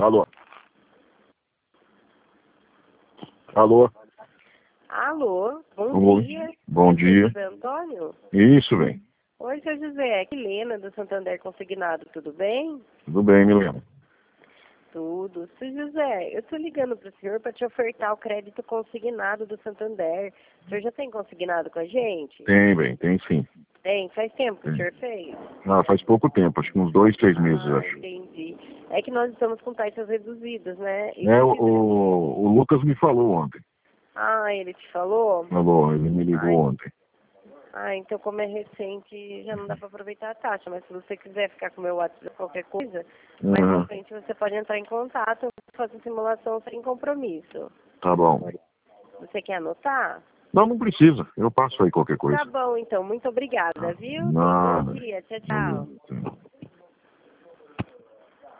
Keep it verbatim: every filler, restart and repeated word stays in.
Alô? Alô? Alô, bom, bom dia. Bom dia. José Antônio? Isso, bem. Oi, seu José. Aqui Helena, do Santander Consignado, tudo bem? Tudo bem, Milena. Tudo. Seu José, eu estou ligando para o senhor para te ofertar o crédito consignado do Santander. O senhor já tem consignado com a gente? Tem, bem, tem sim. Tem. Faz tempo que Tem. o senhor fez? Ah, faz pouco tempo, acho que uns dois, três meses, Ah, acho. entendi. É que nós estamos com taxas reduzidas, né? E É, se o, quiser- o, o Lucas me falou ontem. Ah, ele te falou? Falou, ele me ligou Ai. ontem. Ah, então como é recente, já não dá para aproveitar a taxa, mas se você quiser ficar com o meu WhatsApp, qualquer coisa, mais Uhum. à frente você pode entrar em contato, fazer simulação sem compromisso. Tá bom. Você quer anotar? Não, não precisa. Eu passo aí qualquer coisa. Tá bom, então. Muito obrigada, viu? Tenha um bom Nada. dia. Tchau, Valeu. tchau.